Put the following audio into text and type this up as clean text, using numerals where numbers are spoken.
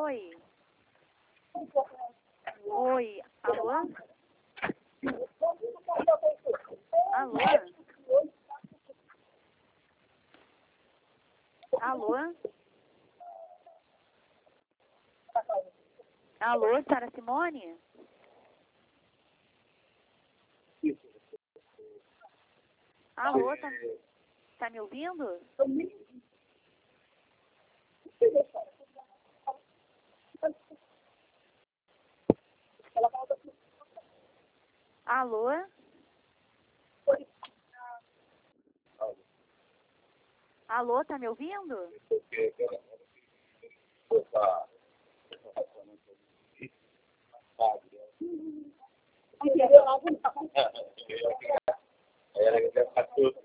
Oi. Oi. Alô? Alô? Alô? Alô, Sara Simone? Alô, tá me ouvindo? Alô? Alô, tá me ouvindo? Era